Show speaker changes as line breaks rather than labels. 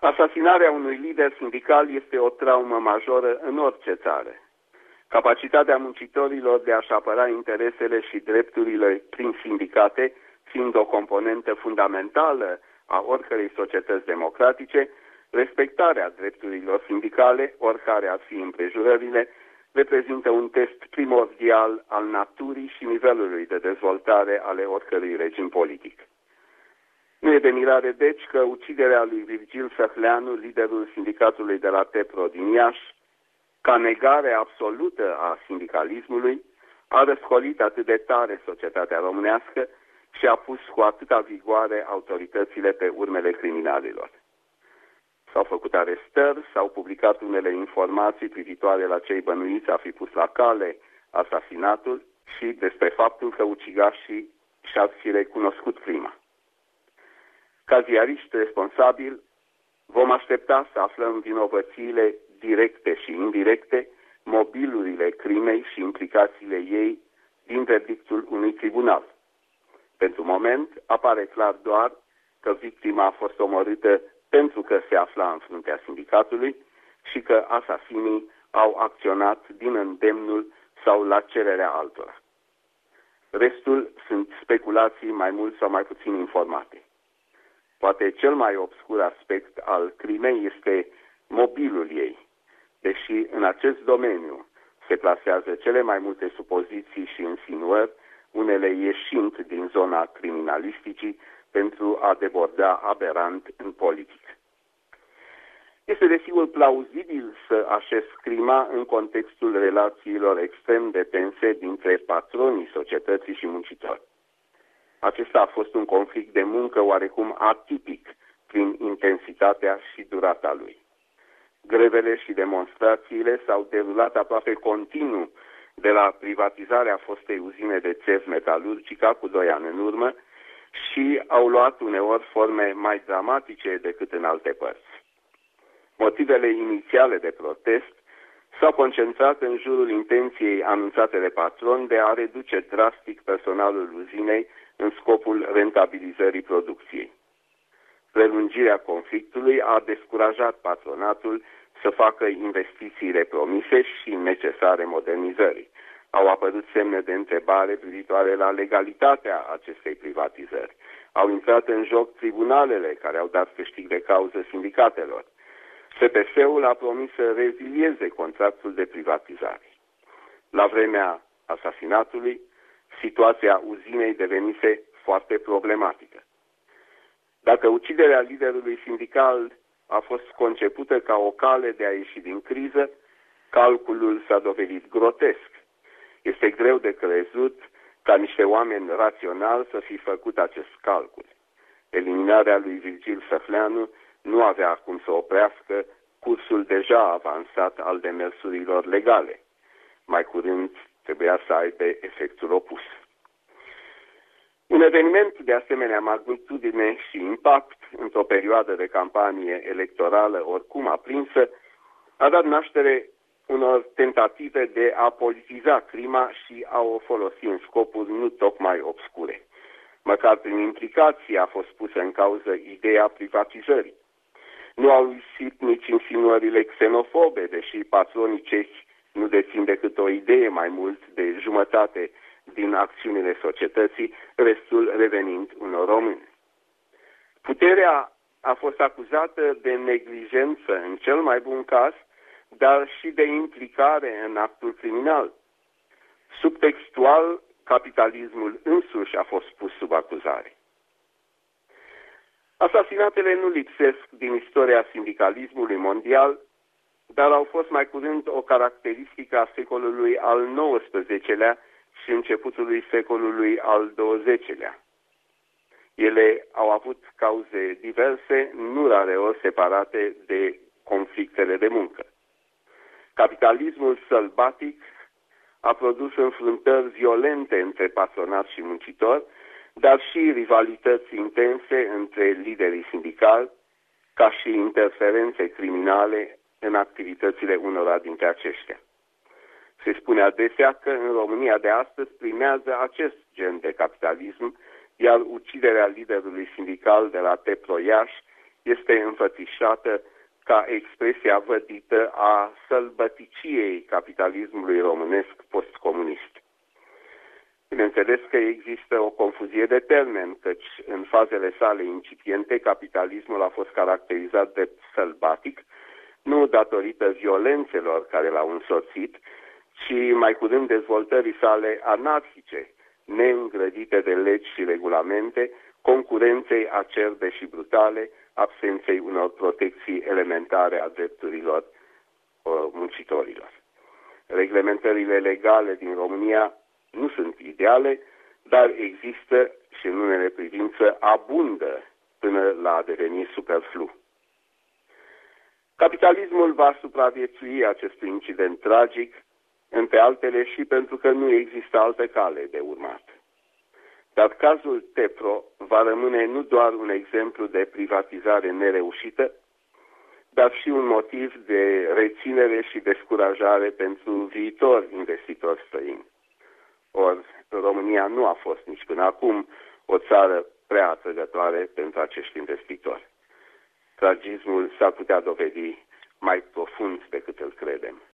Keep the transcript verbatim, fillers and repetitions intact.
Asasinarea unui lider sindical este o traumă majoră în orice țară. Capacitatea muncitorilor de a-și apăra interesele și drepturile prin sindicate, fiind o componentă fundamentală a oricărei societăți democratice, respectarea drepturilor sindicale, oricare ar fi împrejurările, reprezintă un test primordial al naturii și nivelului de dezvoltare ale oricărui regim politic. Nu e de mirare, deci, că uciderea lui Virgil Săhleanu, liderul sindicatului de la TEPRO din Iași, ca negare absolută a sindicalismului, a răscolit atât de tare societatea românească și a pus cu atâta vigoare autoritățile pe urmele criminalilor. S-au făcut arestări, s-au publicat unele informații privitoare la cei bănuiți a fi pus la cale asasinatul și despre faptul că ucigașii și-ar fi recunoscut crima. Ca ziariști responsabili, vom aștepta să aflăm vinovățiile directe și indirecte, mobilurile crimei și implicațiile ei din verdictul unui tribunal. Pentru moment, apare clar doar că victima a fost omorâtă pentru că se afla în fruntea sindicatului și că asasinii au acționat din îndemnul sau la cererea altora. Restul sunt speculații mai mult sau mai puțin informate. Poate cel mai obscur aspect al crimei este mobilul ei, deși în acest domeniu se plasează cele mai multe supoziții și insinuări, unele ieșind din zona criminalisticii pentru a deborda aberant în politică. Este desigur plauzibil să așez crima în contextul relațiilor extrem de tense dintre patronii societății și muncitori. Acesta a fost un conflict de muncă oarecum atipic prin intensitatea și durata lui. Grevele și demonstrațiile s-au derulat aproape continuu de la privatizarea fostei uzine de țevi metalurgica cu doi ani în urmă și au luat uneori forme mai dramatice decât în alte părți. Motivele inițiale de protest s-au concentrat în jurul intenției anunțate de patron de a reduce drastic personalul uzinei în scopul rentabilizării producției. Prelungirea conflictului a descurajat patronatul să facă investițiile promise și necesare modernizării. Au apărut semne de întrebare privitoare la legalitatea acestei privatizări. Au intrat în joc tribunalele care au dat câștig de cauză sindicatelor. S P S-ul a promis să rezilieze contractul de privatizare. La vremea asasinatului, situația uzinei devenise foarte problematică. Dacă uciderea liderului sindical a fost concepută ca o cale de a ieși din criză, calculul s-a dovedit grotesc. Este greu de crezut ca niște oameni raționali să fi făcut acest calcul. Eliminarea lui Virgil Săhleanu nu avea cum să oprească cursul deja avansat al demersurilor legale. Mai curând trebuia să aibă efectul opus. Un eveniment de asemenea magnitudine și impact într-o perioadă de campanie electorală oricum aprinsă a dat naștere unor tentative de a politiza crima și a o folosi în scopuri nu tocmai obscure. Măcar prin implicație a fost pusă în cauză ideea privatizării. Nu au lipsit nici insinuările xenofobe, deși patronii cehi nu dețin decât o idee mai mult de jumătate din acțiunile societății, restul revenind unor români. Puterea a fost acuzată de neglijență în cel mai bun caz, dar și de implicare în actul criminal. Subtextual, capitalismul însuși a fost pus sub acuzare. Asasinatele nu lipsesc din istoria sindicalismului mondial, dar au fost mai curând o caracteristică a secolului al nouăsprezecelea și începutului secolului al douăzecelea. Ele au avut cauze diverse, nu rareori separate de conflictele de muncă. Capitalismul sălbatic a produs înfruntări violente între patronat și muncitori, dar și rivalități intense între liderii sindicali, ca și interferențe criminale în activitățile unora dintre aceștia. Se spune adesea că în România de astăzi primează acest gen de capitalism, iar uciderea liderului sindical de la TEPRO Iași este înfățișată ca expresia vădită a sălbăticiei capitalismului românesc postcomunist. Bineînțeles că există o confuzie de termen, căci în fazele sale incipiente capitalismul a fost caracterizat de sălbatic, nu datorită violențelor care l-au însoțit, ci mai curând dezvoltării sale anarhice, neîngrădite de legi și regulamente, concurenței acerbe și brutale, absenței unor protecții elementare a drepturilor uh, muncitorilor. Reglementările legale din România nu sunt ideale, dar există și în unele privințe abundă până la a deveni superflu. Capitalismul va supraviețui acestui incident tragic, între altele și pentru că nu există altă cale de urmat. Dar cazul Tepro va rămâne nu doar un exemplu de privatizare nereușită, dar și un motiv de reținere și descurajare pentru viitori investitori străini. Ori România nu a fost nici până acum o țară prea atrăgătoare pentru acești investitori. Tragismul s-ar putea dovedi mai profund decât îl credem.